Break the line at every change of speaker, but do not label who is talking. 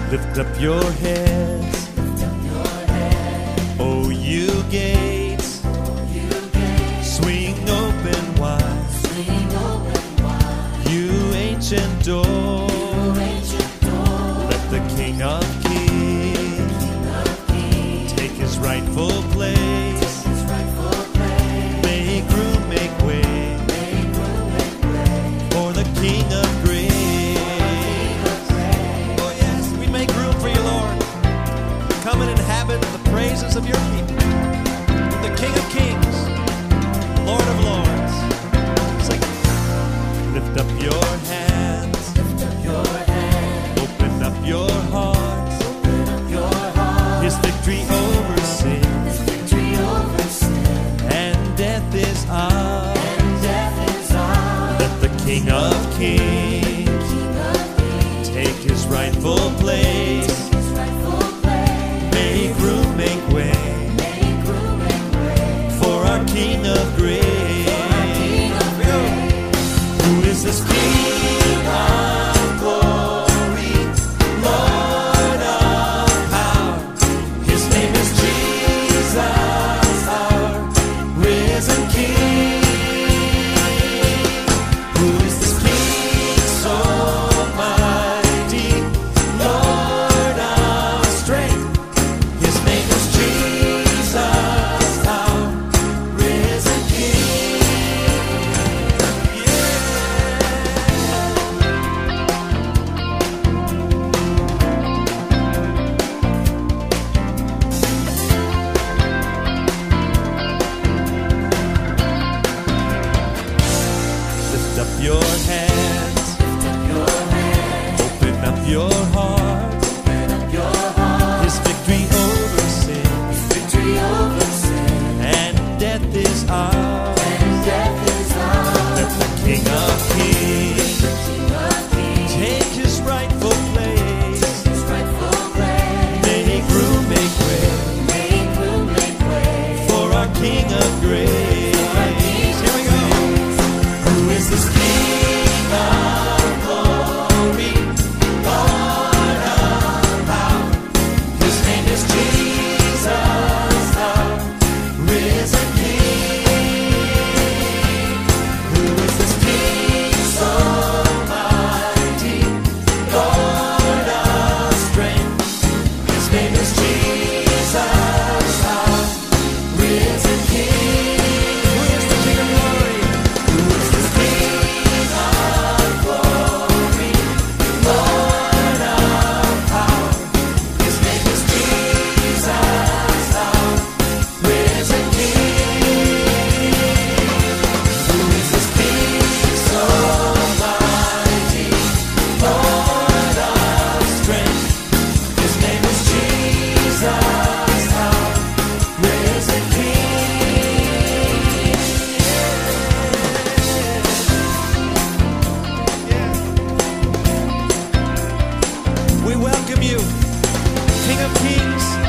Lift up your heads, oh you gates, swing open wide, you ancient door, let the King of Kings take his rightful place, make room, make way for the King of Grace. Come and inhabit the praises of your people. The King of Kings, Lord of Lords. Sing. Lift up your hands, open up your hearts. His victory over sin, and death is ours. Let the King of Kings take his rightful place. Make room, make way for our King of Grace. Who is this King of glory, Lord of power? His name is Jesus, our risen King. Who is this King so mighty, Lord of strength? His name is Jesus, our risen King. Lift up your hands, open up your heart. His victory over sin, and death is ours. Let the King of Kings take his rightful place. Make room, make way for our King of Grace. Here we go. Who is this King of glory, Lord of power? His name is Jesus, our risen King. Who is this King so mighty, Lord of strength? His name is Jesus, our risen King. Who is the King of glory? Who is this King of glory, Lord of power? His name is Jesus, our risen King. Who is this King so mighty, Lord of strength? His name is Jesus, our risen King. We welcome you, King of Kings.